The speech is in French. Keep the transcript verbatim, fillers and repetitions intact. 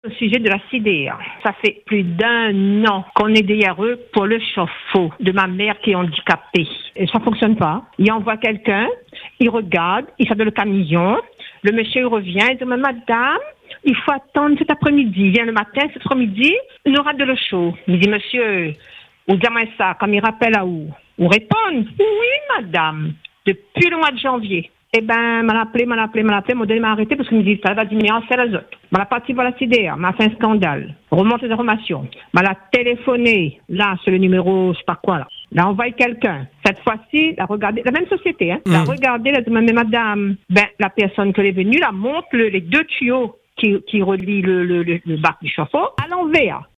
Au sujet de la C D A, ça fait plus d'un an qu'on est derrière eux pour le chauffe-eau de ma mère qui est handicapée. Et ça fonctionne pas. Il envoie quelqu'un, il regarde, il sort de le camion, le monsieur revient, il dit mais madame, il faut attendre cet après-midi. Il vient le matin, cet après-midi, il aura de l'eau chaude. Il dit monsieur, ou gamin ça, comme il rappelle à où? On répond oui madame, depuis le mois de janvier. Eh ben, m'a appelé, m'a appelé, m'a appelé, mon donné m'a arrêté parce qu'il me dit, ça va diminuer en c'est les autres. M'a parti pour la C D A, m'a fait un scandale. Remonte les informations. M'a téléphoné, là, sur le numéro, je sais pas quoi, là. Là, on envoyé quelqu'un. Cette fois-ci, la regardé, la même société, hein. Mmh. La regardé, elle a dit, mais madame, ben, la personne qui est venue, là, montre le, les deux tuyaux qui, qui relient le, le, le, le bac du chauffe-eau à l'envers.